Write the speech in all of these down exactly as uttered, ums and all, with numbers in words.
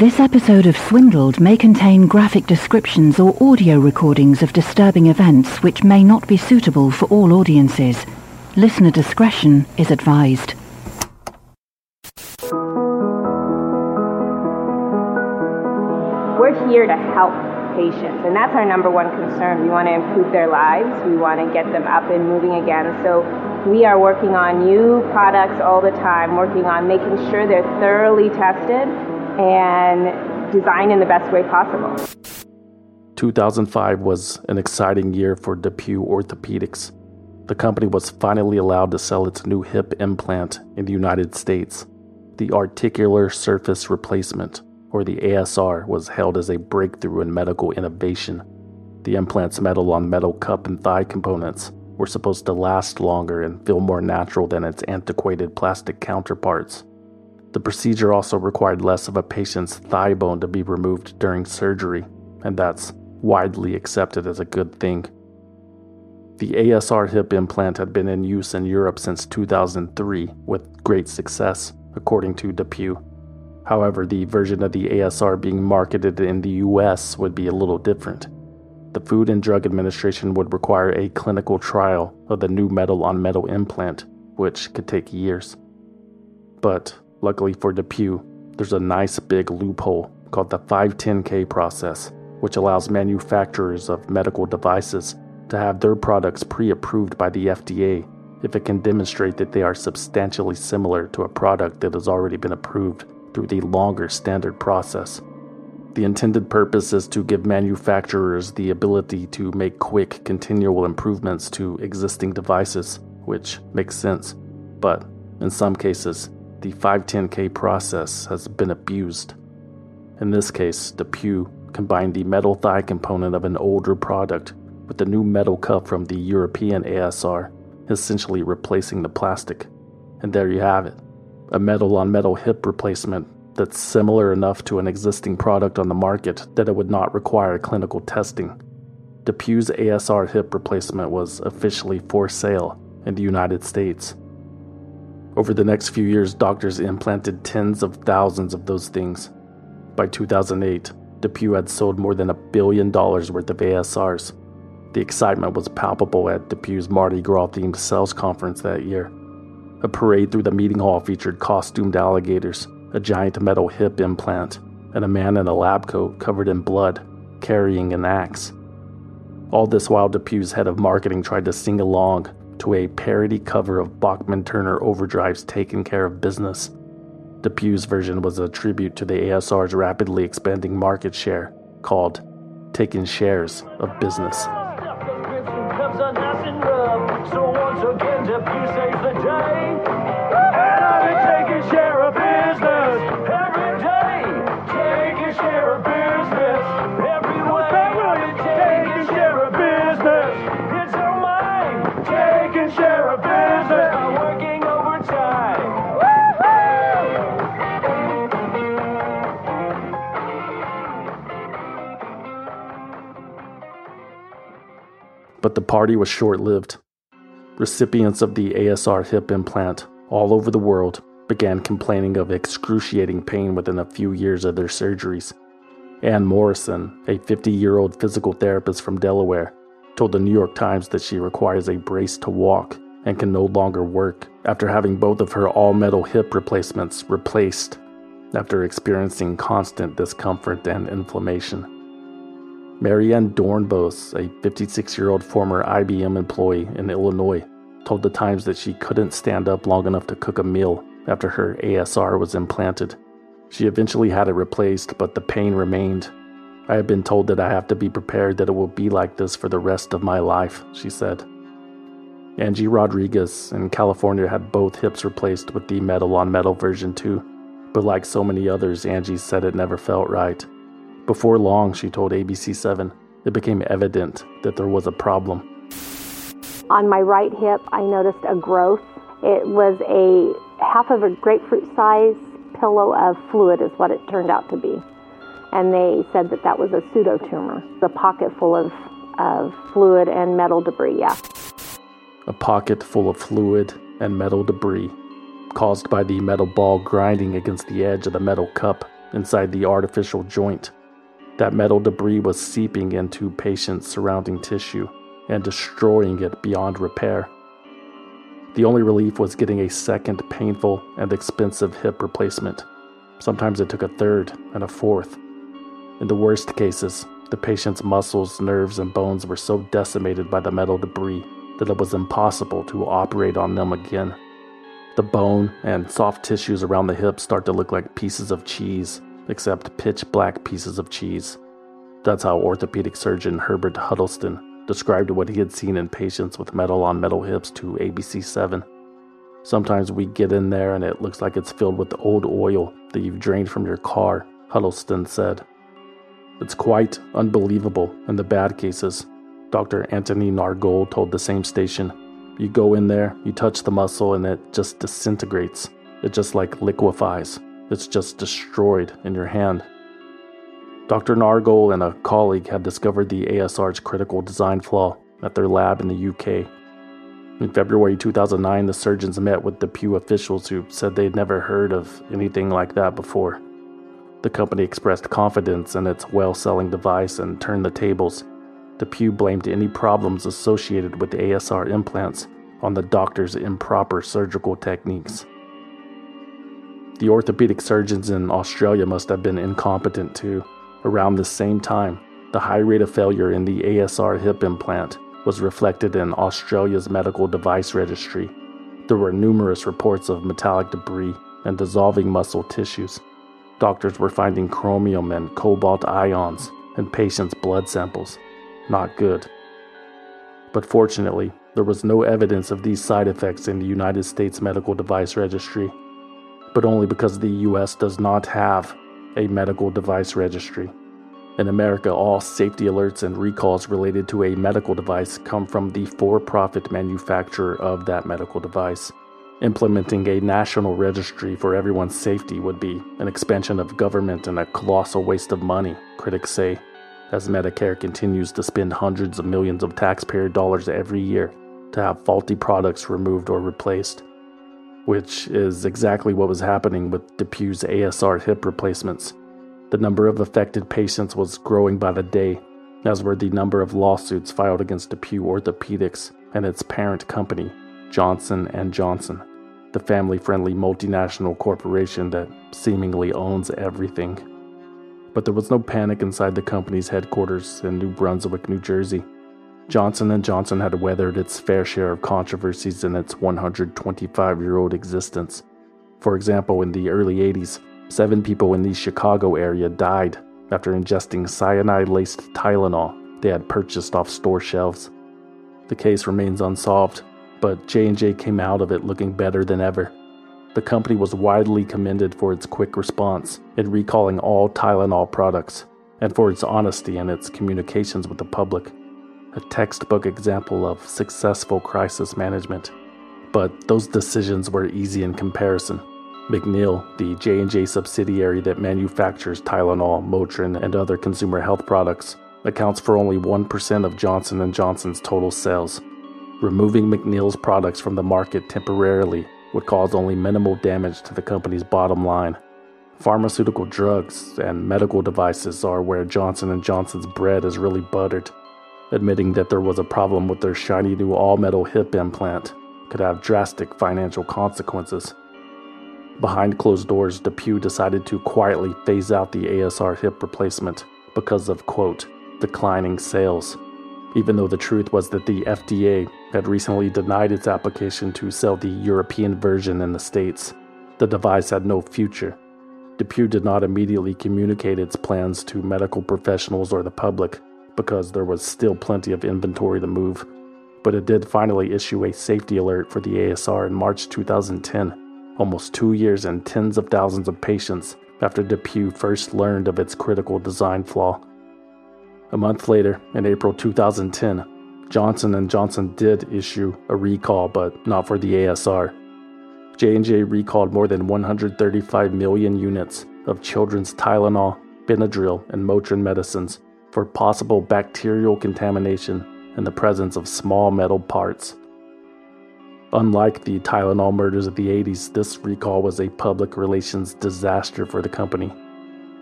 This episode of Swindled may contain graphic descriptions or audio recordings of disturbing events which may not be suitable for all audiences. Listener discretion is advised. We're here to help patients, and that's our number one concern. We want to improve their lives. We want to get them up and moving again. So we are working on new products all the time, working on making sure they're thoroughly tested and designed in the best way possible. two thousand five was an exciting year for DePuy Orthopedics. The company was finally allowed to sell its new hip implant in the United States. The articular surface replacement, or the A S R, was hailed as a breakthrough in medical innovation. The implant's metal-on-metal cup and thigh components were supposed to last longer and feel more natural than its antiquated plastic counterparts. The procedure also required less of a patient's thigh bone to be removed during surgery, and that's widely accepted as a good thing. The A S R hip implant had been in use in Europe since two thousand three with great success, according to DePuy. However, the version of the A S R being marketed in the U S would be a little different. The Food and Drug Administration would require a clinical trial of the new metal-on-metal implant, which could take years. But luckily for DePuy, there's a nice big loophole called the five ten K process, which allows manufacturers of medical devices to have their products pre-approved by the F D A if it can demonstrate that they are substantially similar to a product that has already been approved through the longer standard process. The intended purpose is to give manufacturers the ability to make quick, continual improvements to existing devices, which makes sense. But in some cases, the five ten K process has been abused. In this case, DePuy combined the metal thigh component of an older product with the new metal cup from the European A S R, essentially replacing the plastic. And there you have it, a metal-on-metal hip replacement that's similar enough to an existing product on the market that it would not require clinical testing. DePuy's A S R hip replacement was officially for sale in the United States. Over the next few years, doctors implanted tens of thousands of those things. By two thousand eight, DePuy had sold more than a billion dollars worth of A S Rs. The excitement was palpable at DePuy's Mardi Gras-themed sales conference that year. A parade through the meeting hall featured costumed alligators, a giant metal hip implant, and a man in a lab coat covered in blood, carrying an axe. All this while DePuy's head of marketing tried to sing along to a parody cover of Bachman-Turner Overdrive's Taking Care of Business. DePuy's version was a tribute to the A S R's rapidly expanding market share, called Taking Shares of Business. So once again, DePuy saves the day. And I've been taking share of business every day. Taking share of business every way. I've been taking share of business. It's our mind. Taking share of business by working overtime. But the party was short-lived. Recipients of the A S R hip implant all over the world began complaining of excruciating pain within a few years of their surgeries. Ann Morrison, a fifty-year-old physical therapist from Delaware, told the New York Times that she requires a brace to walk and can no longer work after having both of her all-metal hip replacements replaced after experiencing constant discomfort and inflammation. Marianne Dornbos, a fifty-six-year-old former I B M employee in Illinois, told the Times that she couldn't stand up long enough to cook a meal after her A S R was implanted. She eventually had it replaced, but the pain remained. "I have been told that I have to be prepared that it will be like this for the rest of my life," she said. Angie Rodriguez in California had both hips replaced with the metal-on-metal version too, but like so many others, Angie said it never felt right. Before long, she told A B C seven, it became evident that there was a problem. On my right hip, I noticed a growth. It was a half of a grapefruit-sized pillow of fluid is what it turned out to be. And they said that that was a pseudotumor, a pocket full of, of fluid and metal debris, yeah. A pocket full of fluid and metal debris, caused by the metal ball grinding against the edge of the metal cup inside the artificial joint. That metal debris was seeping into patients' surrounding tissue and destroying it beyond repair. The only relief was getting a second painful and expensive hip replacement. Sometimes it took a third and a fourth. In the worst cases, the patient's muscles, nerves, and bones were so decimated by the metal debris that it was impossible to operate on them again. The bone and soft tissues around the hip start to look like pieces of cheese, except pitch black pieces of cheese. That's how orthopedic surgeon Herbert Huddleston described what he had seen in patients with metal-on-metal hips to A B C seven. Sometimes we get in there and it looks like it's filled with old oil that you've drained from your car, Huddleston said. It's quite unbelievable in the bad cases. Doctor Anthony Nargol told the same station. You go in there, you touch the muscle, and it just disintegrates. It just like liquefies. It's just destroyed in your hand. Doctor Nargol and a colleague had discovered the A S R's critical design flaw at their lab in the U K. In February two thousand nine, the surgeons met with DePuy officials who said they'd never heard of anything like that before. The company expressed confidence in its well-selling device and turned the tables. DePuy blamed any problems associated with A S R implants on the doctor's improper surgical techniques. The orthopedic surgeons in Australia must have been incompetent too. Around the same time, the high rate of failure in the A S R hip implant was reflected in Australia's medical device registry. There were numerous reports of metallic debris and dissolving muscle tissues. Doctors were finding chromium and cobalt ions in patients' blood samples. Not good. But fortunately, there was no evidence of these side effects in the United States Medical Device Registry, but only because the U S does not have a medical device registry. In America, all safety alerts and recalls related to a medical device come from the for-profit manufacturer of that medical device. Implementing a national registry for everyone's safety would be an expansion of government and a colossal waste of money, critics say, as Medicare continues to spend hundreds of millions of taxpayer dollars every year to have faulty products removed or replaced, which is exactly what was happening with DePuy's A S R hip replacements. The number of affected patients was growing by the day, as were the number of lawsuits filed against DePuy Orthopedics and its parent company, Johnson and Johnson, the family-friendly multinational corporation that seemingly owns everything. But there was no panic inside the company's headquarters in New Brunswick, New Jersey. Johnson and Johnson had weathered its fair share of controversies in its one hundred twenty-five-year-old existence. For example, in the early eighties, seven people in the Chicago area died after ingesting cyanide-laced Tylenol they had purchased off store shelves. The case remains unsolved, but J and J came out of it looking better than ever. The company was widely commended for its quick response in recalling all Tylenol products, and for its honesty in its communications with the public. A textbook example of successful crisis management. But those decisions were easy in comparison. McNeil, the J and J subsidiary that manufactures Tylenol, Motrin, and other consumer health products, accounts for only one percent of Johnson and Johnson's total sales. Removing McNeil's products from the market temporarily would cause only minimal damage to the company's bottom line. Pharmaceutical drugs and medical devices are where Johnson and Johnson's bread is really buttered. Admitting that there was a problem with their shiny new all-metal hip implant could have drastic financial consequences. Behind closed doors, DePuy decided to quietly phase out the A S R hip replacement because of, quote, declining sales, even though the truth was that the F D A had recently denied its application to sell the European version in the States. The device had no future. DePuy did not immediately communicate its plans to medical professionals or the public because there was still plenty of inventory to move, but it did finally issue a safety alert for the A S R in March two thousand ten, almost two years and tens of thousands of patients after DePuy first learned of its critical design flaw. A month later, in April two thousand ten, Johnson and Johnson did issue a recall, but not for the A S R. J and J recalled more than one hundred thirty-five million units of children's Tylenol, Benadryl, and Motrin medicines for possible bacterial contamination in the presence of small metal parts. Unlike the Tylenol murders of the eighties, this recall was a public relations disaster for the company.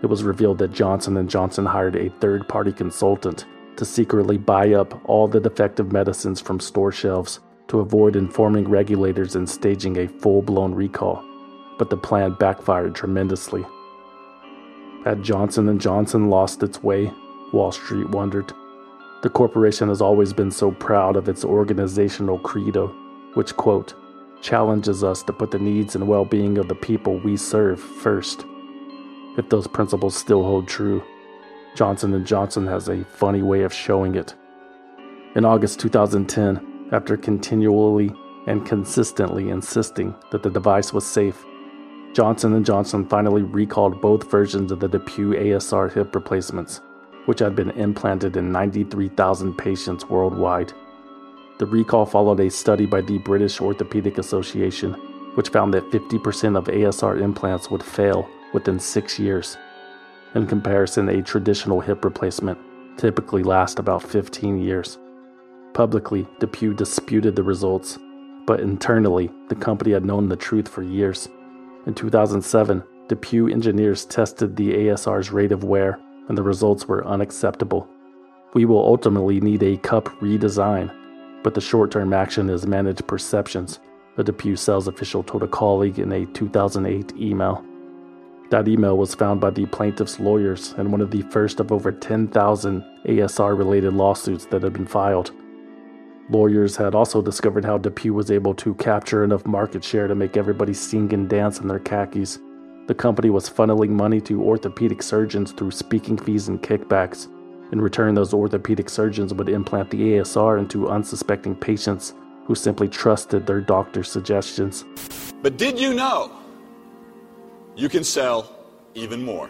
it was revealed that Johnson and Johnson hired a third-party consultant to secretly buy up all the defective medicines from store shelves to avoid informing regulators and staging a full-blown recall. But the plan backfired tremendously. Had Johnson and Johnson lost its way? Wall Street wondered. The corporation has always been so proud of its organizational credo, which, quote, challenges us to put the needs and well-being of the people we serve first. If those principles still hold true, Johnson and Johnson has a funny way of showing it. In August two thousand ten, after continually and consistently insisting that the device was safe, Johnson and Johnson finally recalled both versions of the DePuy A S R hip replacements, which had been implanted in ninety-three thousand patients worldwide. The recall followed a study by the British Orthopedic Association, which found that fifty percent of A S R implants would fail within six years. In comparison, a traditional hip replacement typically lasts about fifteen years. Publicly, DePuy disputed the results, but internally, the company had known the truth for years. In two thousand seven, DePuy engineers tested the A S R's rate of wear, and the results were unacceptable. We will ultimately need a cup redesign, but the short-term action is managed perceptions, a DePuy sales official told a colleague in a two thousand eight email. That email was found by the plaintiff's lawyers in one of the first of over ten thousand A S R-related lawsuits that had been filed. Lawyers had also discovered how DePuy was able to capture enough market share to make everybody sing and dance in their khakis. The company was funneling money to orthopedic surgeons through speaking fees and kickbacks. In return, those orthopedic surgeons would implant the A S R into unsuspecting patients who simply trusted their doctor's suggestions. But did you know you can sell even more?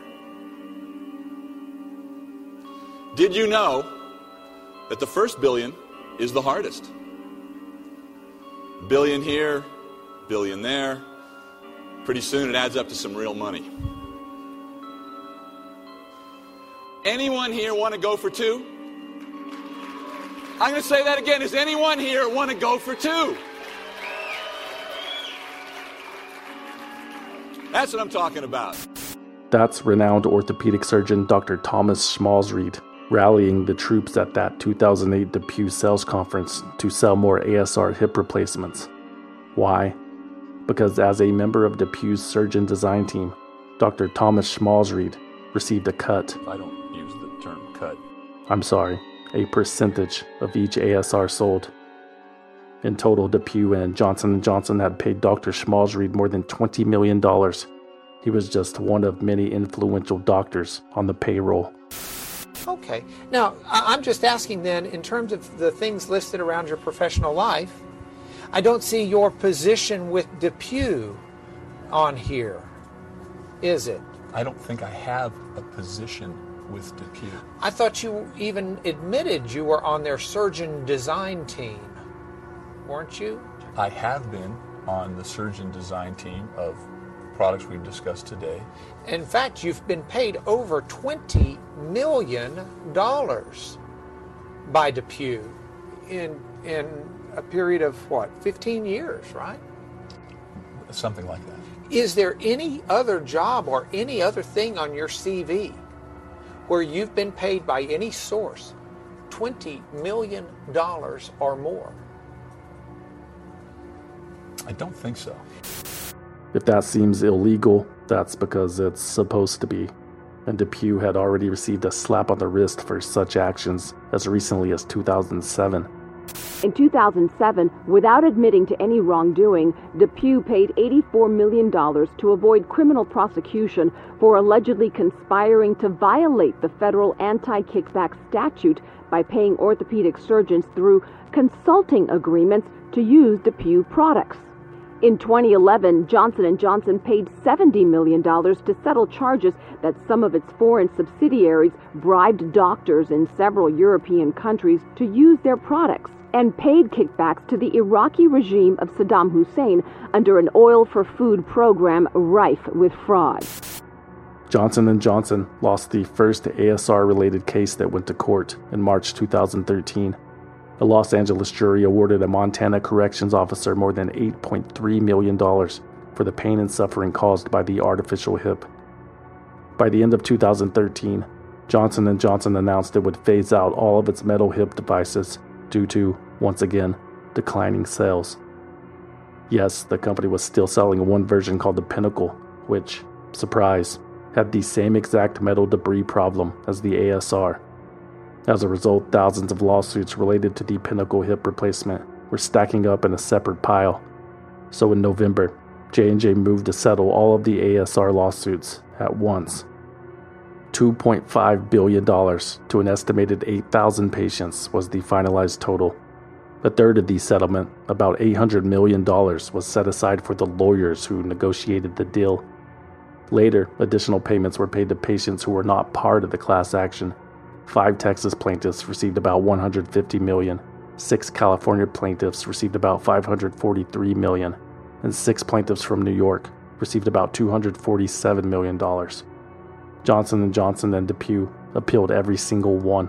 Did you know that the first billion is the hardest? Billion here, billion there. Pretty soon it adds up to some real money. Anyone here want to go for two? I'm going to say that again. Does anyone here want to go for two? That's what I'm talking about. That's renowned orthopedic surgeon Doctor Thomas Schmalzried rallying the troops at that two thousand eight DePuy sales conference to sell more A S R hip replacements. Why? Because as a member of DePuy's surgeon design team, Doctor Thomas Schmalzried received a cut. I don't use the term cut. I'm sorry, a percentage of each A S R sold. In total, DePuy and Johnson and Johnson had paid Doctor Schmalzried more than twenty million dollars. He was just one of many influential doctors on the payroll. Okay. Now, I'm just asking then, in terms of the things listed around your professional life, I don't see your position with DePuy on here, is it? I don't think I have a position with DePuy. I thought you even admitted you were on their surgeon design team, weren't you? I have been on the surgeon design team of products we've discussed today. In fact, you've been paid over twenty million dollars by DePuy in in a period of, what, fifteen years, right? Something like that. Is there any other job or any other thing on your C V where you've been paid by any source twenty million dollars or more? I don't think so. If that seems illegal, that's because it's supposed to be. And DePuy had already received a slap on the wrist for such actions as recently as two thousand seven. In two thousand seven, without admitting to any wrongdoing, DePuy paid eighty-four million dollars to avoid criminal prosecution for allegedly conspiring to violate the federal anti-kickback statute by paying orthopedic surgeons through consulting agreements to use DePuy products. In twenty eleven, Johnson and Johnson paid seventy million dollars to settle charges that some of its foreign subsidiaries bribed doctors in several European countries to use their products, and paid kickbacks to the Iraqi regime of Saddam Hussein under an oil-for-food program rife with fraud. Johnson and Johnson lost the first A S R-related case that went to court in March two thousand thirteen. A Los Angeles jury awarded a Montana corrections officer more than eight point three million dollars for the pain and suffering caused by the artificial hip. By the end of two thousand thirteen, Johnson and Johnson announced it would phase out all of its metal hip devices due to, once again, declining sales. Yes, the company was still selling one version called the Pinnacle, which, surprise, had the same exact metal debris problem as the A S R. As a result, thousands of lawsuits related to the Pinnacle hip replacement were stacking up in a separate pile. So in November, J and J moved to settle all of the A S R lawsuits at once. two point five billion dollars to an estimated eight thousand patients was the finalized total. A third of the settlement, about eight hundred million dollars, was set aside for the lawyers who negotiated the deal. Later, additional payments were paid to patients who were not part of the class action. Five Texas plaintiffs received about one hundred fifty million dollars, six California plaintiffs received about five hundred forty-three million dollars, and six plaintiffs from New York received about two hundred forty-seven million dollars. Johnson and Johnson and DePuy appealed every single one.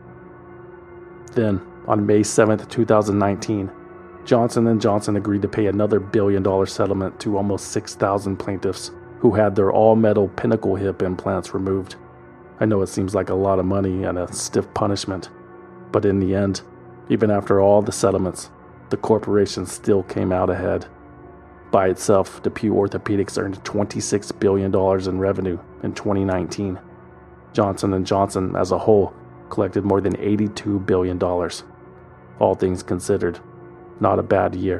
Then, on May seventh, two thousand nineteen, Johnson and Johnson agreed to pay another billion-dollar settlement to almost six thousand plaintiffs who had their all-metal Pinnacle hip implants removed. I know it seems like a lot of money and a stiff punishment, but in the end, even after all the settlements, the corporation still came out ahead. By itself, DePuy Orthopedics earned twenty-six billion dollars in revenue in twenty nineteen. Johnson and Johnson as a whole collected more than eighty-two billion dollars. All things considered, not a bad year.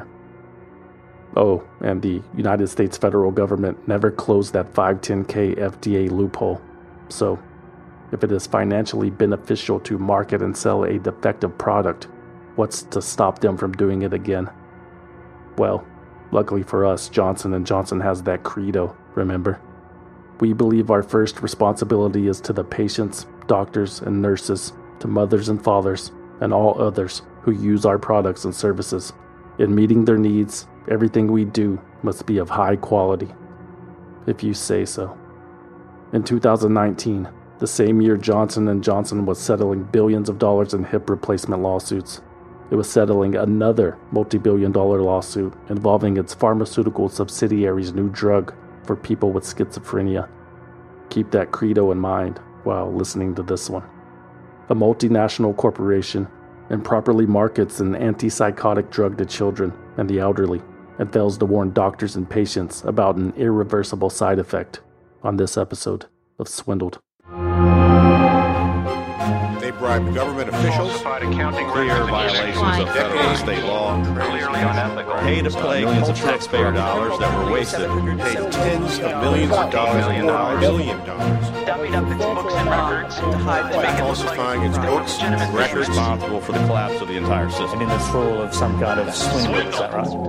Oh, and the United States federal government never closed that five ten K F D A loophole. So, if it is financially beneficial to market and sell a defective product, what's to stop them from doing it again? Well, luckily for us, Johnson and Johnson has that credo, remember? We believe our first responsibility is to the patients, doctors, and nurses, to mothers and fathers, and all others who use our products and services. In meeting their needs, everything we do must be of high quality. If you say so. In two thousand nineteen, the same year Johnson and Johnson was settling billions of dollars in hip replacement lawsuits, it was settling another multi-billion dollar lawsuit involving its pharmaceutical subsidiary's new drug for people with schizophrenia. Keep that credo in mind while listening to this one. A multinational corporation improperly markets an antipsychotic drug to children and the elderly and fails to warn doctors and patients about an irreversible side effect on this episode of Swindled. They bribed government officials, clear violations of federal and state law, pay to play millions of taxpayer dollars that were wasted, paid tens of millions of dollars or more, billion dollars, dummied up its books and records to hide the by falsifying its books and records, responsible for the collapse of the entire system. And in this role of some kind of swindle, is that right?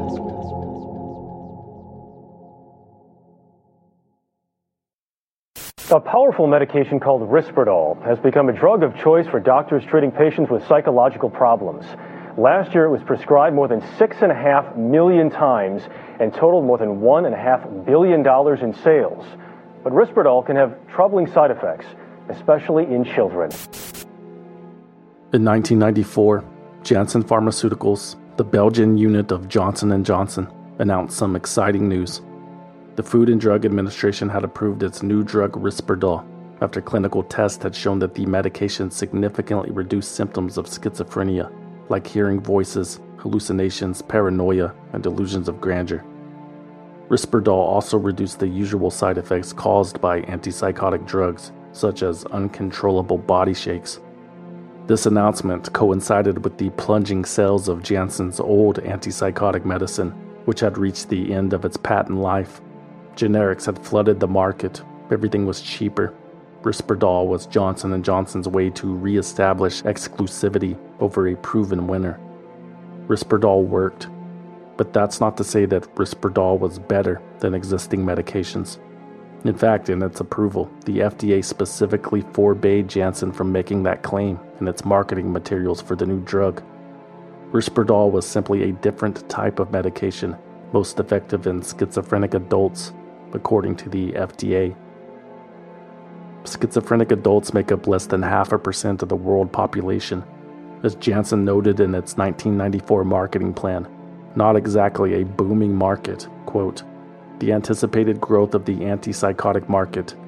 A powerful medication called Risperdal has become a drug of choice for doctors treating patients with psychological problems. Last year, it was prescribed more than six and a half million times and totaled more than one and a half billion dollars in sales. But Risperdal can have troubling side effects, especially in children. In nineteen ninety-four, Janssen Pharmaceuticals, the Belgian unit of Johnson and Johnson, announced some exciting news. The Food and Drug Administration had approved its new drug Risperdal after clinical tests had shown that the medication significantly reduced symptoms of schizophrenia, like hearing voices, hallucinations, paranoia, and delusions of grandeur. Risperdal also reduced the usual side effects caused by antipsychotic drugs, such as uncontrollable body shakes. This announcement coincided with the plunging sales of Janssen's old antipsychotic medicine, which had reached the end of its patent life. Generics had flooded the market. Everything was cheaper. Risperdal was Johnson and Johnson's way to re-establish exclusivity over a proven winner. Risperdal worked, but that's not to say that Risperdal was better than existing medications. In fact, in its approval, the F D A specifically forbade Janssen from making that claim in its marketing materials for the new drug. Risperdal was simply a different type of medication, most effective in schizophrenic adults, according to the F D A. Schizophrenic adults make up less than half a percent of the world population, as Janssen noted in its nineteen ninety-four marketing plan. Not exactly a booming market, quote, "The anticipated growth of the antipsychotic market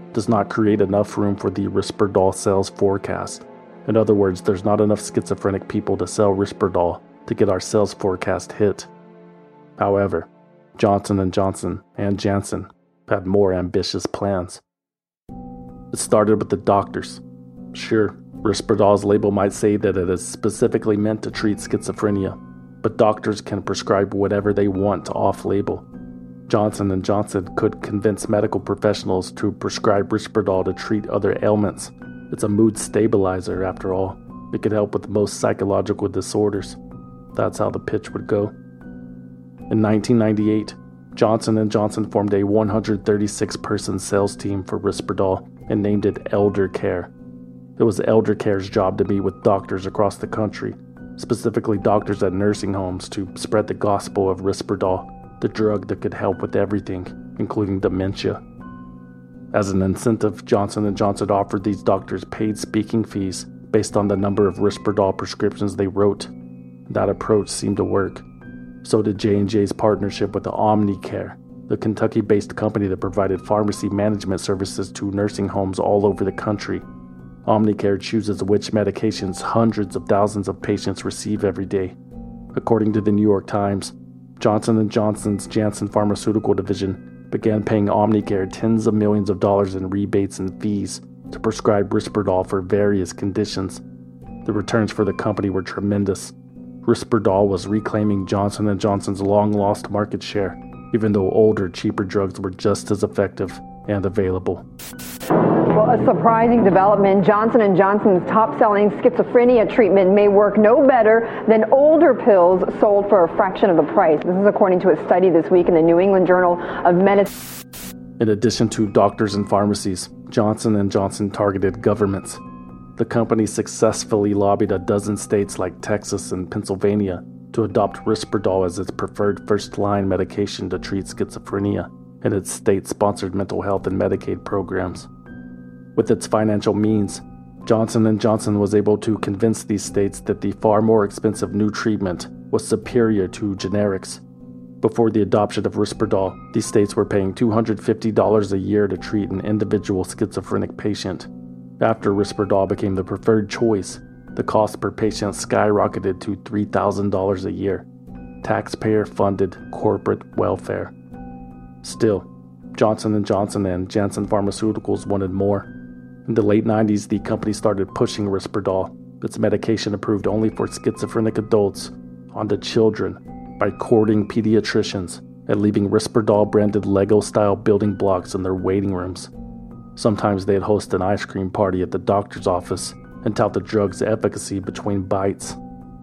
does not create enough room for the Risperdal sales forecast. In other words, there's not enough schizophrenic people to sell Risperdal to get our sales forecast hit. However, Johnson and Johnson and Janssen had more ambitious plans. It started with the doctors. Sure, Risperdal's label might say that it is specifically meant to treat schizophrenia, but doctors can prescribe whatever they want off-label. Johnson and Johnson could convince medical professionals to prescribe Risperdal to treat other ailments. It's a mood stabilizer, after all. It could help with most psychological disorders. That's how the pitch would go. In nineteen ninety-eight, Johnson and Johnson formed a one hundred thirty-six person sales team for Risperdal and named it Elder Care. It was Elder Care's job to meet with doctors across the country, specifically doctors at nursing homes, to spread the gospel of Risperdal, the drug that could help with everything, including dementia. As an incentive, Johnson and Johnson offered these doctors paid speaking fees based on the number of Risperdal prescriptions they wrote. That approach seemed to work. So did J and J's partnership with the Omnicare, the Kentucky-based company that provided pharmacy management services to nursing homes all over the country. Omnicare chooses which medications hundreds of thousands of patients receive every day. According to the New York Times, Johnson and Johnson's Janssen Pharmaceutical Division began paying Omnicare tens of millions of dollars in rebates and fees to prescribe Risperdal for various conditions. The returns for the company were tremendous. Risperdal was reclaiming Johnson and Johnson's long-lost market share, even though older, cheaper drugs were just as effective and available. Well, a surprising development. Johnson and Johnson's top-selling schizophrenia treatment may work no better than older pills sold for a fraction of the price. This is according to a study this week in the New England Journal of Medicine. In addition to doctors and pharmacies, Johnson and Johnson targeted governments. The company successfully lobbied a dozen states like Texas and Pennsylvania to adopt Risperdal as its preferred first-line medication to treat schizophrenia in its state-sponsored mental health and Medicaid programs. With its financial means, Johnson and Johnson was able to convince these states that the far more expensive new treatment was superior to generics. Before the adoption of Risperdal, these states were paying two hundred fifty dollars a year to treat an individual schizophrenic patient. After Risperdal became the preferred choice, the cost per patient skyrocketed to three thousand dollars a year. Taxpayer-funded corporate welfare. Still, Johnson and Johnson and Janssen Pharmaceuticals wanted more. In the late nineties, the company started pushing Risperdal, its medication approved only for schizophrenic adults, onto children by courting pediatricians and leaving Risperdal-branded Lego-style building blocks in their waiting rooms. Sometimes they'd host an ice cream party at the doctor's office and tout the drug's efficacy between bites.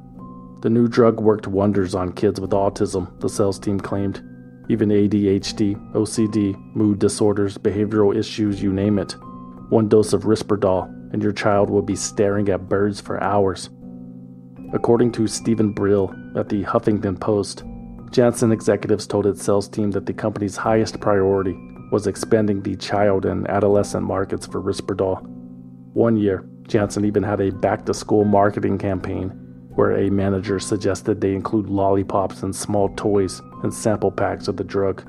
The new drug worked wonders on kids with autism, the sales team claimed. Even A D H D, O C D, mood disorders, behavioral issues, you name it. One dose of Risperdal, and your child will be staring at birds for hours. According to Stephen Brill at the Huffington Post, Janssen executives told its sales team that the company's highest priority was expanding the child and adolescent markets for Risperdal. One year, Janssen even had a back-to-school marketing campaign where a manager suggested they include lollipops and small toys and sample packs of the drug.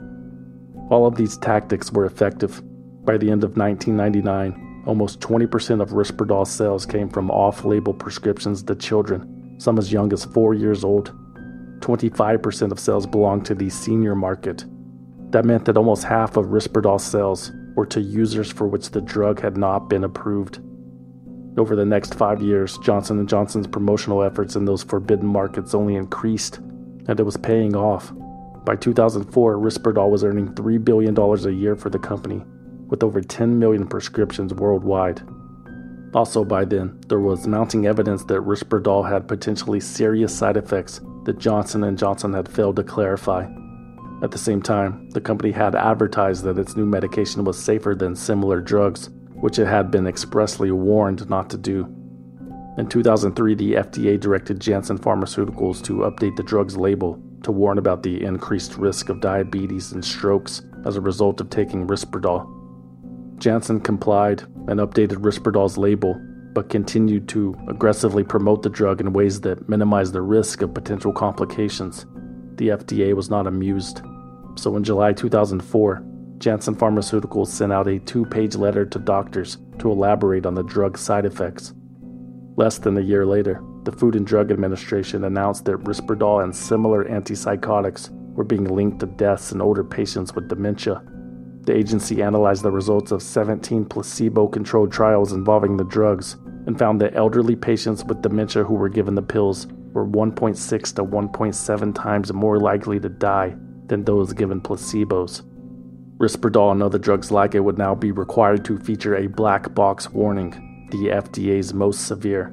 All of these tactics were effective. By the end of nineteen ninety-nine, almost twenty percent of Risperdal sales came from off-label prescriptions to children, some as young as four years old. twenty-five percent of sales belonged to the senior market. That meant that almost half of Risperdal sales were to users for which the drug had not been approved. Over the next five years, Johnson and Johnson's promotional efforts in those forbidden markets only increased, and it was paying off. By two thousand four, Risperdal was earning three billion dollars a year for the company, with over ten million prescriptions worldwide. Also by then, there was mounting evidence that Risperdal had potentially serious side effects that Johnson and Johnson had failed to clarify. At the same time, the company had advertised that its new medication was safer than similar drugs, which it had been expressly warned not to do. In two thousand three, the F D A directed Janssen Pharmaceuticals to update the drug's label to warn about the increased risk of diabetes and strokes as a result of taking Risperdal. Janssen complied and updated Risperdal's label, but continued to aggressively promote the drug in ways that minimized the risk of potential complications. The F D A was not amused. So in July two thousand four, Janssen Pharmaceuticals sent out a two-page letter to doctors to elaborate on the drug's side effects. Less than a year later, the Food and Drug Administration announced that Risperdal and similar antipsychotics were being linked to deaths in older patients with dementia. The agency analyzed the results of seventeen placebo-controlled trials involving the drugs and found that elderly patients with dementia who were given the pills were one point six to one point seven times more likely to die than those given placebos. Risperdal and other drugs like it would now be required to feature a black box warning, the F D A's most severe.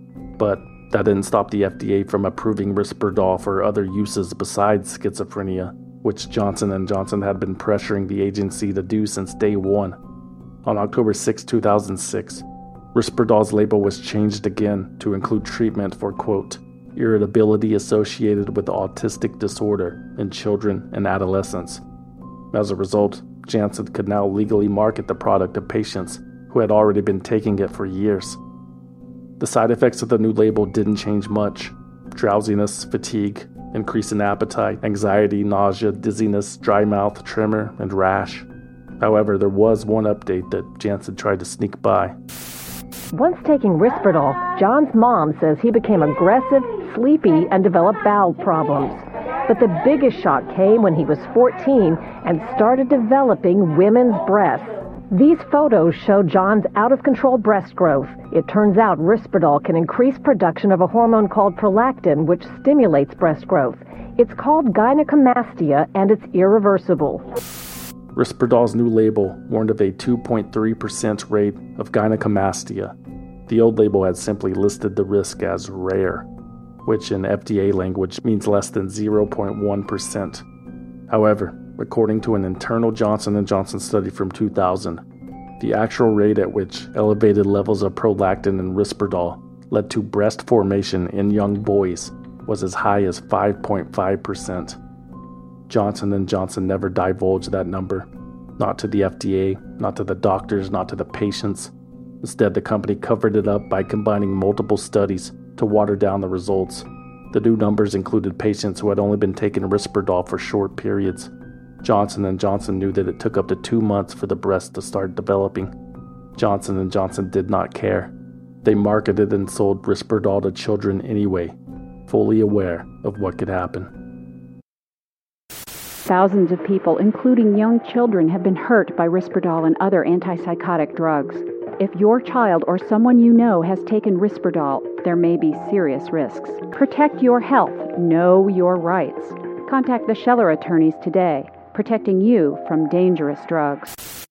But that didn't stop the F D A from approving Risperdal for other uses besides schizophrenia, which Johnson and Johnson had been pressuring the agency to do since day one. On October sixth, two thousand six, Risperdal's label was changed again to include treatment for, quote, irritability associated with autistic disorder in children and adolescents. As a result, Janssen could now legally market the product to patients who had already been taking it for years. The side effects of the new label didn't change much. Drowsiness, fatigue, increase in appetite, anxiety, nausea, dizziness, dry mouth, tremor, and rash. However, there was one update that Janssen tried to sneak by. Once taking Risperdal, John's mom says he became aggressive, sleepy, and developed bowel problems. But the biggest shock came when he was fourteen and started developing women's breasts. These photos show John's out-of-control breast growth. It turns out Risperdal can increase production of a hormone called prolactin, which stimulates breast growth. It's called gynecomastia, and it's irreversible. Risperdal's new label warned of a two point three percent rate of gynecomastia. The old label had simply listed the risk as rare, which in F D A language means less than zero point one percent. However, according to an internal Johnson and Johnson study from two thousand, the actual rate at which elevated levels of prolactin in Risperdal led to breast formation in young boys was as high as five point five percent. Johnson and Johnson never divulged that number, not to the F D A, not to the doctors, not to the patients. Instead, the company covered it up by combining multiple studies to water down the results. The new numbers included patients who had only been taking Risperdal for short periods. Johnson and Johnson knew that it took up to two months for the breast to start developing. Johnson and Johnson did not care. They marketed and sold Risperdal to children anyway, fully aware of what could happen. Thousands of people, including young children, have been hurt by Risperdal and other antipsychotic drugs. If your child or someone you know has taken Risperdal, there may be serious risks. Protect your health. Know your rights. Contact the Scheller attorneys today, protecting you from dangerous drugs.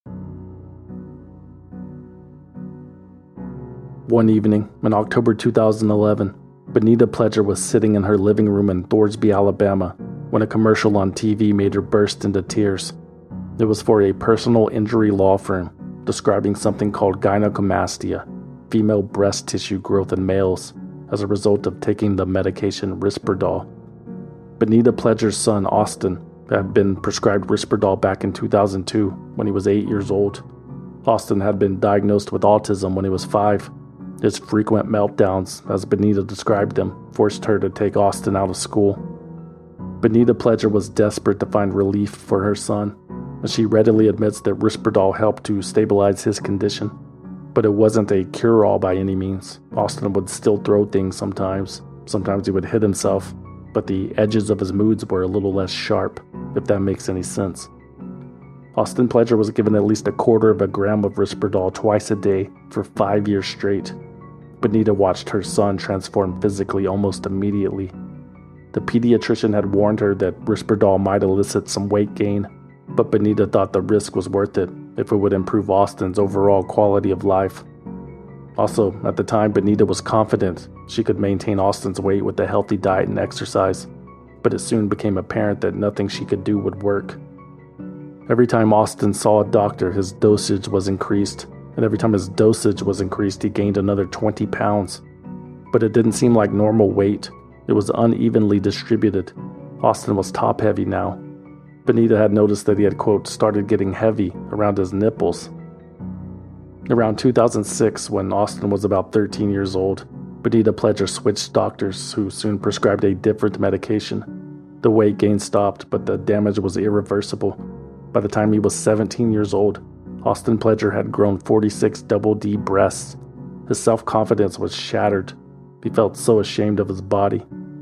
One evening in October two thousand eleven, Benita Pledger was sitting in her living room in Thorsby, Alabama, when a commercial on T V made her burst into tears. It was for a personal injury law firm describing something called gynecomastia, female breast tissue growth in males, as a result of taking the medication Risperdal. Benita Pledger's son, Austin, had been prescribed Risperdal back in two thousand two when he was eight years old. Austin had been diagnosed with autism when he was five. His frequent meltdowns, as Benita described them, forced her to take Austin out of school. Benita Pledger was desperate to find relief for her son, and she readily admits that Risperdal helped to stabilize his condition. But it wasn't a cure-all by any means. Austin would still throw things sometimes. Sometimes he would hit himself, but the edges of his moods were a little less sharp, if that makes any sense. Austin Pledger was given at least a quarter of a gram of Risperdal twice a day for five years straight. Benita watched her son transform physically almost immediately. The pediatrician had warned her that Risperdal might elicit some weight gain, but Benita thought the risk was worth it if it would improve Austin's overall quality of life. Also, at the time, Benita was confident she could maintain Austin's weight with a healthy diet and exercise, but it soon became apparent that nothing she could do would work. Every time Austin saw a doctor, his dosage was increased, and every time his dosage was increased, he gained another twenty pounds. But it didn't seem like normal weight. It was unevenly distributed. Austin was top-heavy now. Benita had noticed that he had, quote, started getting heavy around his nipples. Around two thousand six, when Austin was about thirteen years old, Benita Pledger switched doctors, who soon prescribed a different medication. The weight gain stopped, but the damage was irreversible. By the time he was seventeen years old, Austin Pledger had grown forty-six double D breasts. His self-confidence was shattered. He felt so ashamed of his body.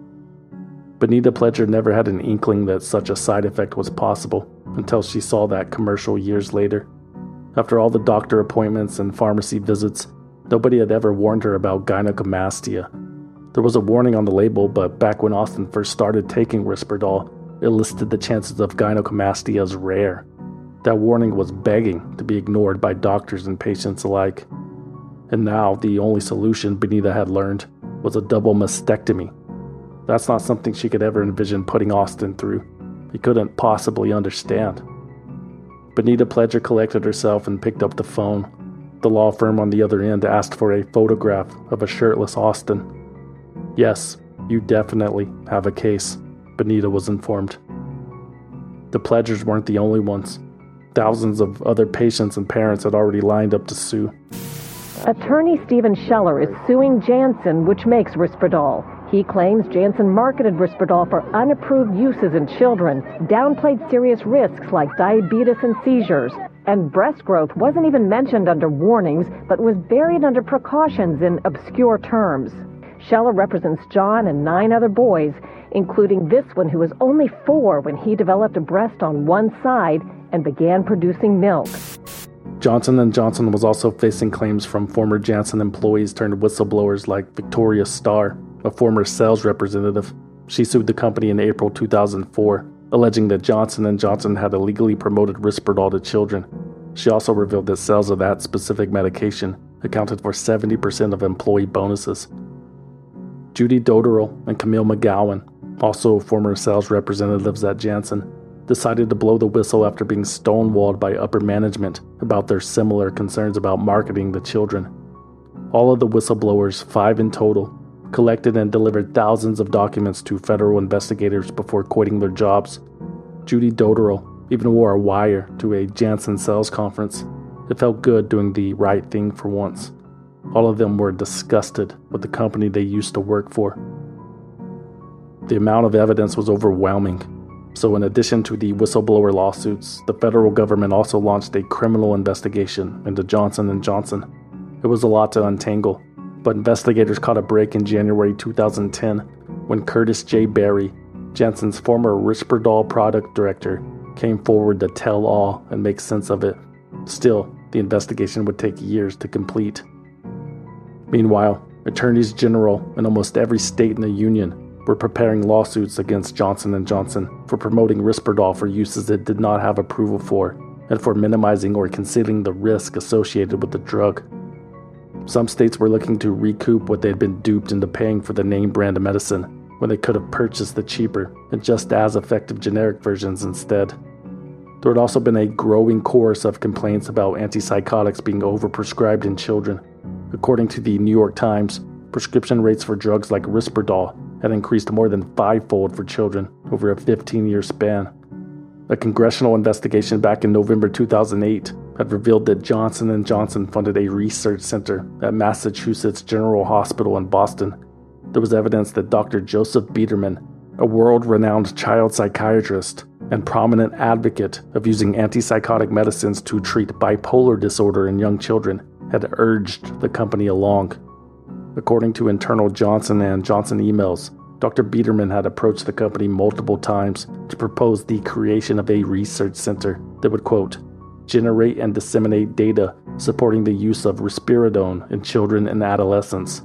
Benita Pledger never had an inkling that such a side effect was possible until she saw that commercial years later. After all the doctor appointments and pharmacy visits, nobody had ever warned her about gynecomastia. There was a warning on the label, but back when Austin first started taking Risperdal, it listed the chances of gynecomastia as rare. That warning was begging to be ignored by doctors and patients alike. And now, the only solution Benita had learned was a double mastectomy. That's not something she could ever envision putting Austin through. He couldn't possibly understand. Benita Pledger collected herself and picked up the phone. The law firm on the other end asked for a photograph of a shirtless Austin. Yes, you definitely have a case, Benita was informed. The Pledgers weren't the only ones. Thousands of other patients and parents had already lined up to sue. Attorney Stephen Scheller is suing Janssen, which makes Risperdal. He claims Janssen marketed Risperdal for unapproved uses in children, downplayed serious risks like diabetes and seizures, and breast growth wasn't even mentioned under warnings, but was buried under precautions in obscure terms. Scheller represents John and nine other boys, including this one who was only four when he developed a breast on one side and began producing milk. Johnson and Johnson was also facing claims from former Janssen employees turned whistleblowers like Victoria Starr, a former sales representative. She sued the company in April two thousand four, alleging that Johnson and Johnson had illegally promoted Risperdal to children. She also revealed that sales of that specific medication accounted for seventy percent of employee bonuses. Judy Doterel and Camille McGowan, also former sales representatives at Janssen, decided to blow the whistle after being stonewalled by upper management about their similar concerns about marketing to children. All of the whistleblowers, five in total, collected and delivered thousands of documents to federal investigators before quitting their jobs. Judy Doterel even wore a wire to a Janssen sales conference. It felt good doing the right thing for once. All of them were disgusted with the company they used to work for. The amount of evidence was overwhelming. So in addition to the whistleblower lawsuits, the federal government also launched a criminal investigation into Johnson and Johnson. It was a lot to untangle, but investigators caught a break in January two thousand ten when Curtis J. Berry, Janssen's former Risperdal product director, came forward to tell all and make sense of it. Still, the investigation would take years to complete. Meanwhile, attorneys general in almost every state in the union were preparing lawsuits against Johnson and Johnson for promoting Risperdal for uses it did not have approval for, and for minimizing or concealing the risk associated with the drug. Some states were looking to recoup what they had been duped into paying for the name brand of medicine, when they could have purchased the cheaper and just as effective generic versions instead. There had also been a growing chorus of complaints about antipsychotics being overprescribed in children. According to the New York Times, prescription rates for drugs like Risperdal had increased more than fivefold for children over a fifteen-year span. A congressional investigation back in November two thousand eight had revealed that Johnson and Johnson funded a research center at Massachusetts General Hospital in Boston. There was evidence that Doctor Joseph Biederman, a world-renowned child psychiatrist and prominent advocate of using antipsychotic medicines to treat bipolar disorder in young children, had urged the company along. According to internal Johnson and Johnson emails, Doctor Biederman had approached the company multiple times to propose the creation of a research center that would, quote, generate and disseminate data supporting the use of risperidone in children and adolescents.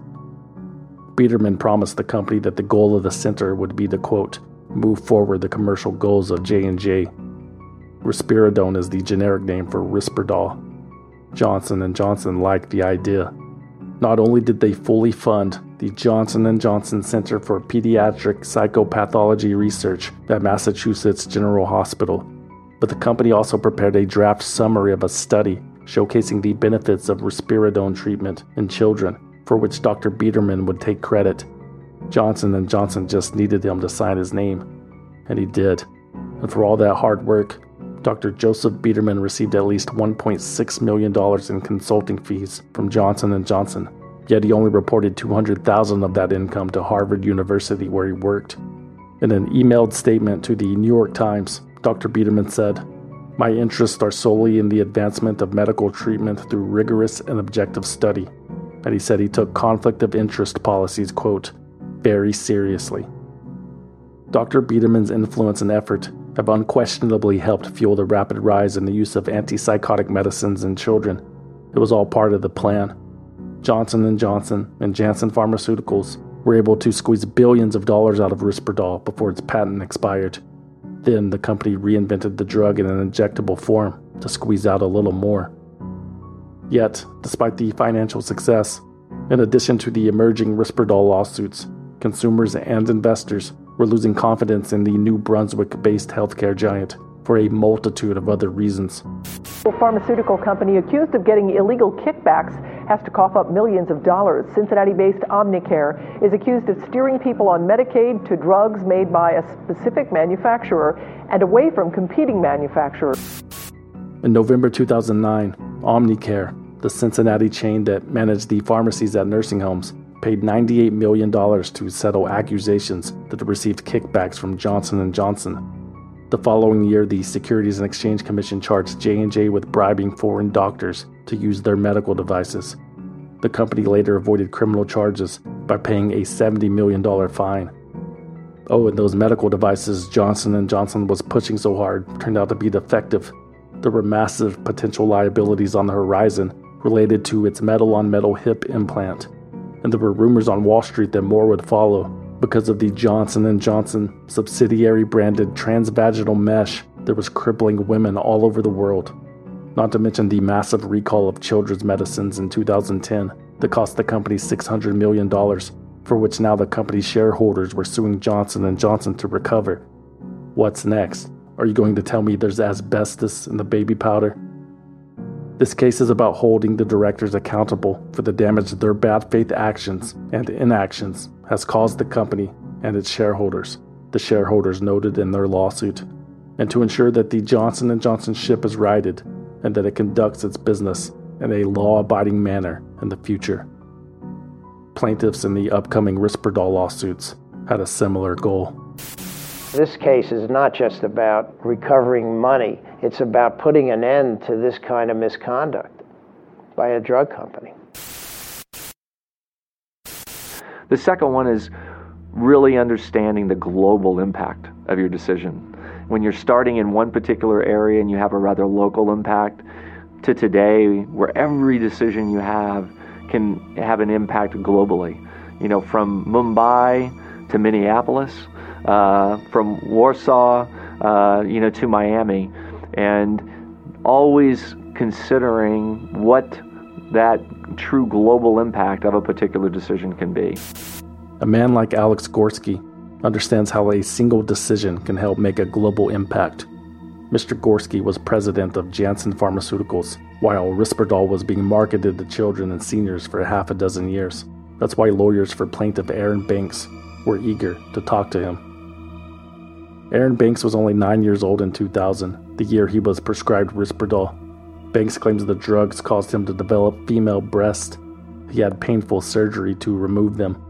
Biederman promised the company that the goal of the center would be to, quote, move forward the commercial goals of J and J. Risperidone is the generic name for Risperdal. Johnson and Johnson liked the idea. Not only did they fully fund the Johnson and Johnson Center for Pediatric Psychopathology Research at Massachusetts General Hospital, but the company also prepared a draft summary of a study showcasing the benefits of risperidone treatment in children, for which Doctor Biederman would take credit. Johnson and Johnson just needed him to sign his name, and he did. And for all that hard work, Doctor Joseph Biederman received at least one point six million dollars in consulting fees from Johnson and Johnson, yet he only reported two hundred thousand dollars of that income to Harvard University where he worked. In an emailed statement to the New York Times, Doctor Biederman said, My interests are solely in the advancement of medical treatment through rigorous and objective study. And he said he took conflict of interest policies, quote, very seriously. Doctor Biedermann's influence and effort have unquestionably helped fuel the rapid rise in the use of antipsychotic medicines in children. It was all part of the plan. Johnson and Johnson and Janssen Pharmaceuticals were able to squeeze billions of dollars out of Risperdal before its patent expired. Then the company reinvented the drug in an injectable form to squeeze out a little more. Yet, despite the financial success, in addition to the emerging Risperdal lawsuits, consumers and investors were losing confidence in the New Brunswick-based healthcare giant for a multitude of other reasons. A pharmaceutical company accused of getting illegal kickbacks has to cough up millions of dollars. Cincinnati-based Omnicare is accused of steering people on Medicaid to drugs made by a specific manufacturer and away from competing manufacturers. In November two thousand nine, Omnicare, the Cincinnati chain that managed the pharmacies at nursing homes, paid ninety-eight million dollars to settle accusations that it received kickbacks from Johnson and Johnson. The following year, the Securities and Exchange Commission charged J and J with bribing foreign doctors to use their medical devices. The company later avoided criminal charges by paying a seventy million dollars fine. Oh, and those medical devices Johnson and Johnson was pushing so hard turned out to be defective. There were massive potential liabilities on the horizon related to its metal-on-metal hip implant, and there were rumors on Wall Street that more would follow because of the Johnson and Johnson subsidiary-branded transvaginal mesh that was crippling women all over the world. Not to mention the massive recall of children's medicines in two thousand ten that cost the company six hundred million dollars, for which now the company's shareholders were suing Johnson and Johnson to recover. What's next? Are you going to tell me there's asbestos in the baby powder? This case is about holding the directors accountable for the damage their bad faith actions and inactions has caused the company and its shareholders, the shareholders noted in their lawsuit, and to ensure that the Johnson and Johnson ship is righted and that it conducts its business in a law-abiding manner in the future. Plaintiffs in the upcoming Risperdal lawsuits had a similar goal. This case is not just about recovering money. It's about putting an end to this kind of misconduct by a drug company. The second one is really understanding the global impact of your decision. When you're starting in one particular area and you have a rather local impact, to today, where every decision you have can have an impact globally. You know, from Mumbai to Minneapolis, uh, from Warsaw, uh, you know, to Miami, and always considering what that true global impact of a particular decision can be. A man like Alex Gorsky understands how a single decision can help make a global impact. Mister Gorsky was president of Janssen Pharmaceuticals, while Risperdal was being marketed to children and seniors for half a dozen years. That's why lawyers for plaintiff Aaron Banks were eager to talk to him. Aaron Banks was only nine years old in two thousand, the year he was prescribed Risperdal. Banks claims the drugs caused him to develop female breasts. He had painful surgery to remove them.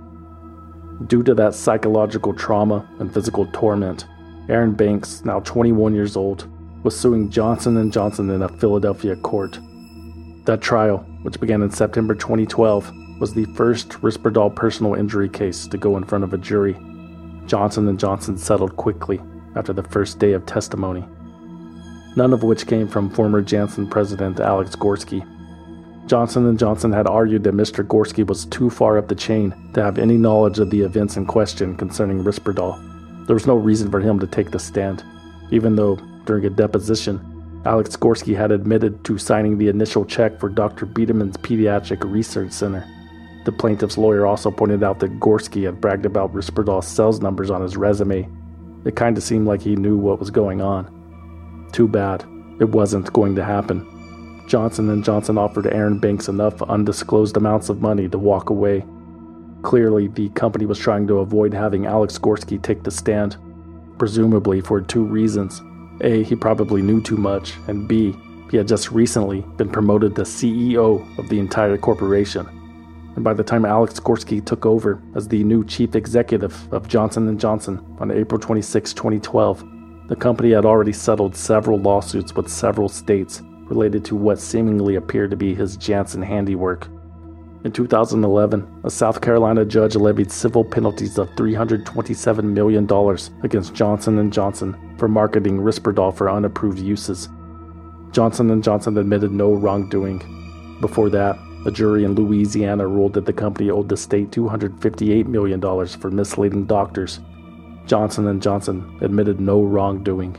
Due to that psychological trauma and physical torment, Aaron Banks, now twenty-one years old, was suing Johnson and Johnson in a Philadelphia court. That trial, which began in September twenty twelve, was the first Risperdal personal injury case to go in front of a jury. Johnson and Johnson settled quickly after the first day of testimony, none of which came from former Janssen president Alex Gorsky. Johnson and Johnson had argued that Mister Gorsky was too far up the chain to have any knowledge of the events in question concerning Risperdal. There was no reason for him to take the stand, even though, during a deposition, Alex Gorsky had admitted to signing the initial check for Doctor Biedermann's Pediatric Research Center. The plaintiff's lawyer also pointed out that Gorsky had bragged about Risperdal's sales numbers on his resume. It kinda seemed like he knew what was going on. Too bad. It wasn't going to happen. Johnson and Johnson offered Aaron Banks enough undisclosed amounts of money to walk away. Clearly, the company was trying to avoid having Alex Gorsky take the stand, presumably for two reasons. A, he probably knew too much, and B, he had just recently been promoted to C E O of the entire corporation. And by the time Alex Gorsky took over as the new chief executive of Johnson and Johnson on April twenty-sixth, twenty twelve, The company had already settled several lawsuits with several states related to what seemingly appeared to be his Janssen handiwork. In two thousand eleven, a South Carolina judge levied civil penalties of three hundred twenty-seven million dollars against Johnson and Johnson for marketing Risperdal for unapproved uses. Johnson and Johnson admitted no wrongdoing. Before that, a jury in Louisiana ruled that the company owed the state two hundred fifty-eight million dollars for misleading doctors. Johnson and Johnson admitted no wrongdoing.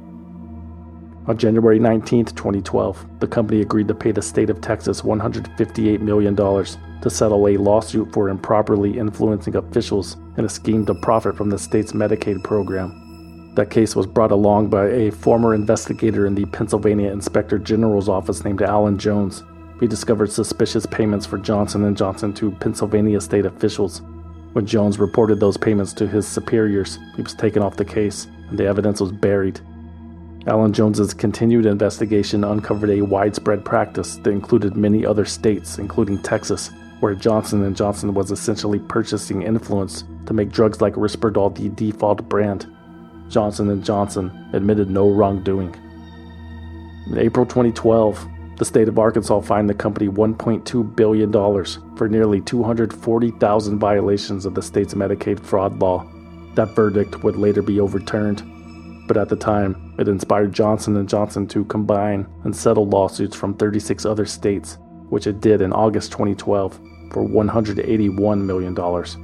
On January nineteenth, twenty twelve, the company agreed to pay the state of Texas one hundred fifty-eight million dollars to settle a lawsuit for improperly influencing officials in a scheme to profit from the state's Medicaid program. That case was brought along by a former investigator in the Pennsylvania Inspector General's office named Alan Jones. He discovered suspicious payments for Johnson and Johnson to Pennsylvania state officials. When Jones reported those payments to his superiors, he was taken off the case, and the evidence was buried. Alan Jones's continued investigation uncovered a widespread practice that included many other states, including Texas, where Johnson and Johnson was essentially purchasing influence to make drugs like Risperdal the default brand. Johnson and Johnson admitted no wrongdoing. In April twenty twelve, the state of Arkansas fined the company one point two billion dollars for nearly two hundred forty thousand violations of the state's Medicaid fraud law. That verdict would later be overturned, but at the time, it inspired Johnson and Johnson to combine and settle lawsuits from thirty-six other states, which it did in August twenty twelve for one hundred eighty-one million dollars.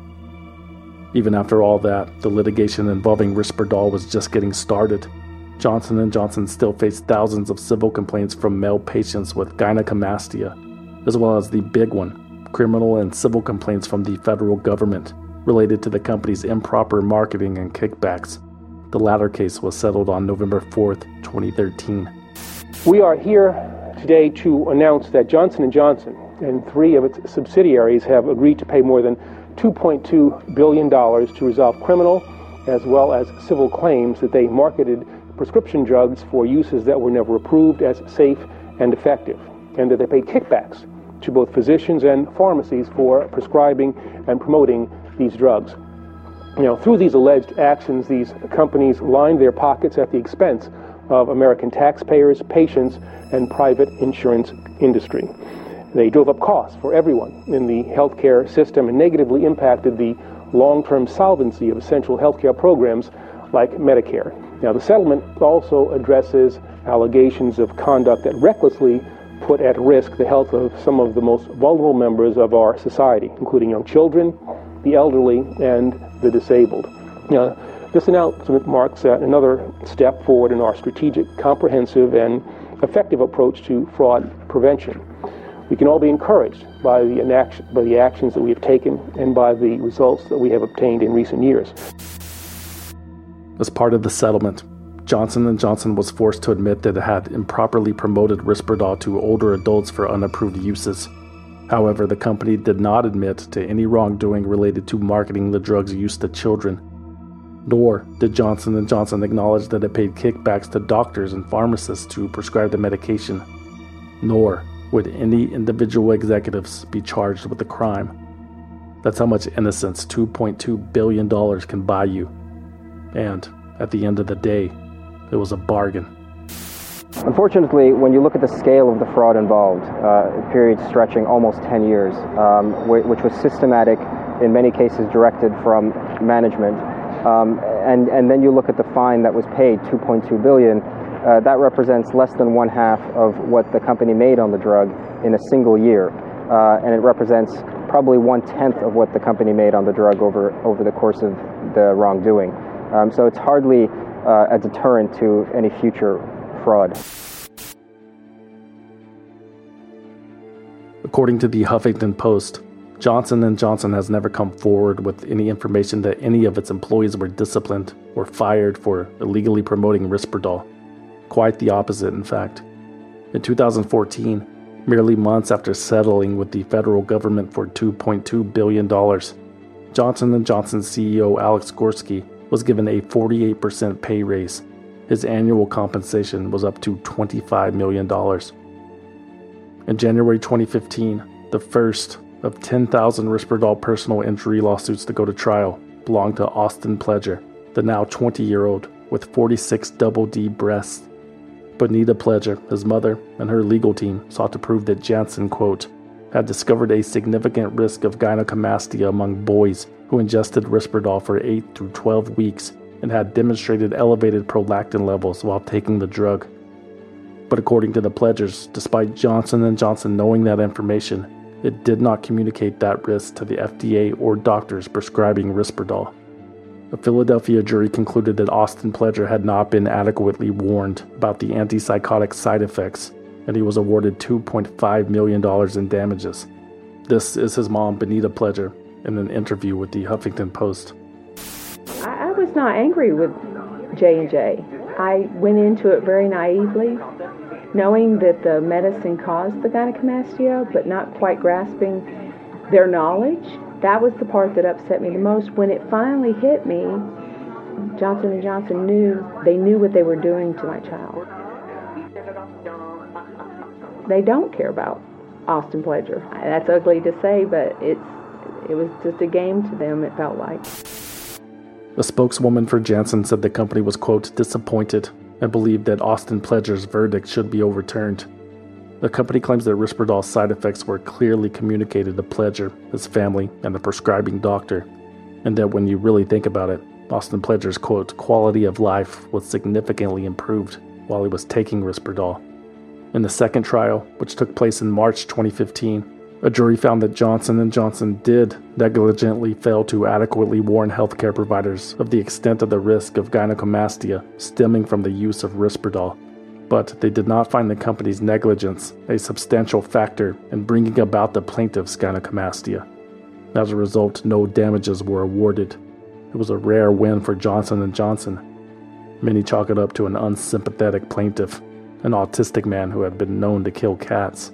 Even after all that, the litigation involving Risperdal was just getting started. Johnson and Johnson still faced thousands of civil complaints from male patients with gynecomastia, as well as the big one, criminal and civil complaints from the federal government related to the company's improper marketing and kickbacks. The latter case was settled on November fourth, twenty thirteen. We are here today to announce that Johnson and Johnson and three of its subsidiaries have agreed to pay more than two point two billion dollars to resolve criminal as well as civil claims that they marketed prescription drugs for uses that were never approved as safe and effective, and that they paid kickbacks to both physicians and pharmacies for prescribing and promoting these drugs. You know, through these alleged actions, these companies lined their pockets at the expense of American taxpayers, patients, and private insurance industry. They drove up costs for everyone in the healthcare system and negatively impacted the long-term solvency of essential healthcare programs like Medicare. Now, the settlement also addresses allegations of conduct that recklessly put at risk the health of some of the most vulnerable members of our society, including young children, the elderly, and the disabled. Now, this announcement marks uh, another step forward in our strategic, comprehensive, and effective approach to fraud prevention. We can all be encouraged by the, inaction, by the actions that we have taken and by the results that we have obtained in recent years. As part of the settlement, Johnson and Johnson was forced to admit that it had improperly promoted Risperdal to older adults for unapproved uses. However, the company did not admit to any wrongdoing related to marketing the drug's use to children. Nor did Johnson and Johnson acknowledge that it paid kickbacks to doctors and pharmacists to prescribe the medication. Nor would any individual executives be charged with a crime. That's how much innocence two point two billion dollars can buy you. And, at the end of the day, it was a bargain. Unfortunately, when you look at the scale of the fraud involved, uh, a period stretching almost ten years, um, which was systematic, in many cases directed from management, um, and, and then you look at the fine that was paid, two point two billion dollars, uh, that represents less than one half of what the company made on the drug in a single year, uh, and it represents probably one-tenth of what the company made on the drug over, over the course of the wrongdoing. Um, so it's hardly uh, a deterrent to any future fraud. According to the Huffington Post, Johnson and Johnson has never come forward with any information that any of its employees were disciplined or fired for illegally promoting Risperdal. Quite the opposite, in fact. In two thousand fourteen, merely months after settling with the federal government for two point two billion dollars, Johnson and Johnson's C E O Alex Gorsky was given a forty-eight percent pay raise. His annual compensation was up to twenty-five million dollars. In January twenty fifteen, the first of ten thousand Risperdal personal injury lawsuits to go to trial belonged to Austin Pledger, the now twenty-year-old with forty-six double D breasts. Bonita Pledger, his mother, and her legal team sought to prove that Janssen, quote, had discovered a significant risk of gynecomastia among boys who ingested Risperdal for eight through twelve weeks and had demonstrated elevated prolactin levels while taking the drug. But according to the Pledgers, despite Johnson and Johnson knowing that information, it did not communicate that risk to the F D A or doctors prescribing Risperdal. A Philadelphia jury concluded that Austin Pledger had not been adequately warned about the antipsychotic side effects, and he was awarded two point five million dollars in damages. This is his mom, Bonita Pledger, in an interview with the Huffington Post. I, I was not angry with J and J. I went into it very naively, knowing that the medicine caused the gynecomastia, but not quite grasping their knowledge. That was the part that upset me the most. When it finally hit me, Johnson and Johnson knew, they knew what they were doing to my child. They don't care about Austin Pledger. That's ugly to say, but it's it was just a game to them, it felt like. A spokeswoman for Janssen said the company was, quote, disappointed and believed that Austin Pledger's verdict should be overturned. The company claims that Risperdal's side effects were clearly communicated to Pledger, his family, and the prescribing doctor, and that when you really think about it, Austin Pledger's, quote, quality of life was significantly improved while he was taking Risperdal. In the second trial, which took place in March twenty fifteen, a jury found that Johnson and Johnson did negligently fail to adequately warn healthcare providers of the extent of the risk of gynecomastia stemming from the use of Risperdal, but they did not find the company's negligence a substantial factor in bringing about the plaintiff's gynecomastia. As a result, no damages were awarded. It was a rare win for Johnson and Johnson. Many chalk it up to an unsympathetic plaintiff, an autistic man who had been known to kill cats.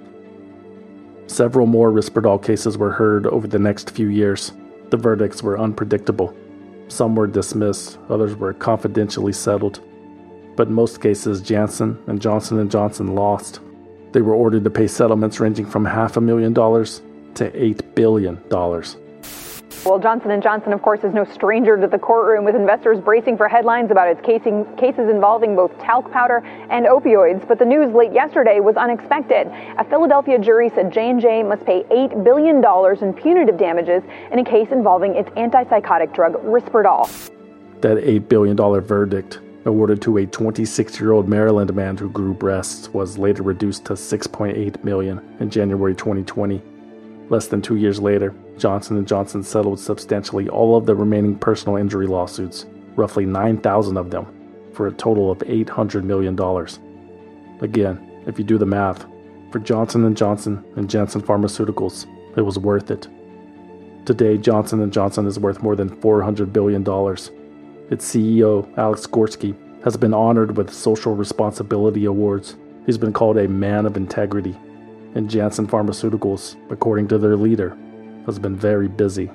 Several more Risperdal cases were heard over the next few years. The verdicts were unpredictable. Some were dismissed, others were confidentially settled. But in most cases, Janssen and Johnson and Johnson lost. They were ordered to pay settlements ranging from half a million dollars to eight billion dollars. Well, Johnson and Johnson, of course, is no stranger to the courtroom, with investors bracing for headlines about its casing, cases involving both talc powder and opioids. But the news late yesterday was unexpected. A Philadelphia jury said J and J must pay eight billion dollars in punitive damages in a case involving its antipsychotic drug, Risperdal. That eight billion dollars verdict, awarded to a twenty-six-year-old Maryland man who grew breasts, was later reduced to six point eight million dollars in January twenty twenty. Less than two years later, Johnson and Johnson settled substantially all of the remaining personal injury lawsuits, roughly nine thousand of them, for a total of eight hundred million dollars. Again, if you do the math, for Johnson and Johnson and Janssen Pharmaceuticals, it was worth it. Today, Johnson and Johnson is worth more than four hundred billion dollars. Its C E O, Alex Gorsky, has been honored with social responsibility awards. He's been called a man of integrity. And Janssen Pharmaceuticals, according to their leader, has been very busy.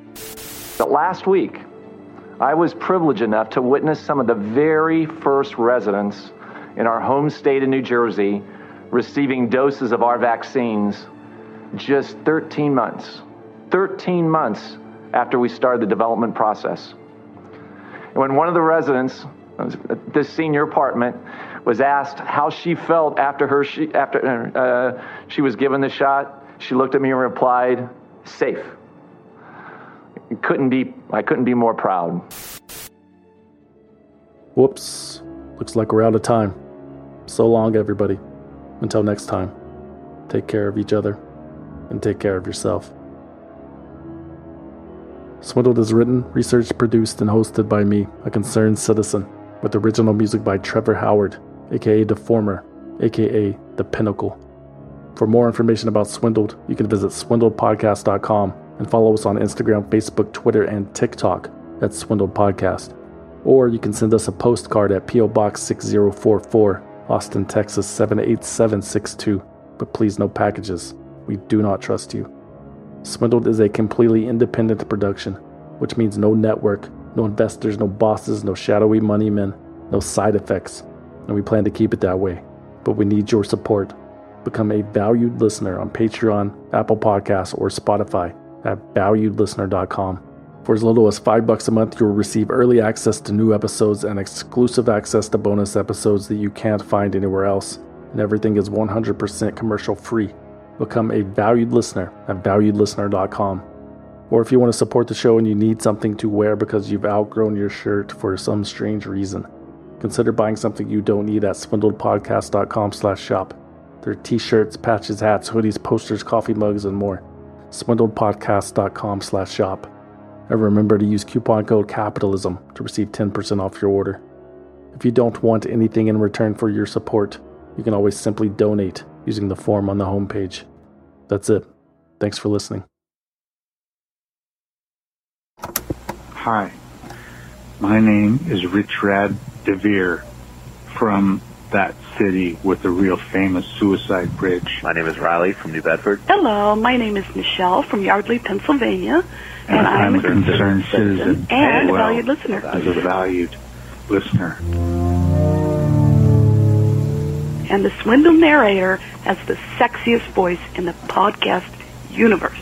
But last week, I was privileged enough to witness some of the very first residents in our home state of New Jersey receiving doses of our vaccines just thirteen months, thirteen months after we started the development process. And when one of the residents, this senior apartment, was asked how she felt after her she, after uh, she was given the shot, she looked at me and replied, "Safe." It couldn't be. I couldn't be more proud. Whoops. Looks like we're out of time. So long, everybody. Until next time, take care of each other and take care of yourself. Swindled is written, researched, produced, and hosted by me, a concerned citizen, with original music by Trevor Howard, aka Deformer, aka The Pinnacle. For more information about Swindled, you can visit swindled podcast dot com and follow us on Instagram, Facebook, Twitter, and TikTok at Swindled Podcast. Or you can send us a postcard at P O Box six zero four four, Austin, Texas seven eight seven six two, but please no packages. We do not trust you. Swindled is a completely independent production, which means no network, no investors, no bosses, no shadowy money men, no side effects, and we plan to keep it that way. But we need your support. Become a valued listener on Patreon, Apple Podcasts, or Spotify at valued listener dot com. For as little as five bucks a month, you'll receive early access to new episodes and exclusive access to bonus episodes that you can't find anywhere else. And everything is one hundred percent commercial free. Become a valued listener at valued listener dot com. Or if you want to support the show and you need something to wear because you've outgrown your shirt for some strange reason, consider buying something you don't need at swindled podcast dot com slash shop. There are t-shirts, patches, hats, hoodies, posters, coffee mugs, and more. swindled podcast dot com slash shop. And remember to use coupon code CAPITALISM to receive ten percent off your order. If you don't want anything in return for your support, you can always simply donate using the form on the homepage. That's it. Thanks for listening. Hi, my name is Rich Rad DeVere from that city with the real famous Suicide Bridge. My name is Riley from New Bedford. Hello, my name is Michelle from Yardley, Pennsylvania, and, and I'm, I'm a concerned, concerned citizen, citizen and well, a valued listener. As a valued listener. And the Swindle narrator has the sexiest voice in the podcast universe.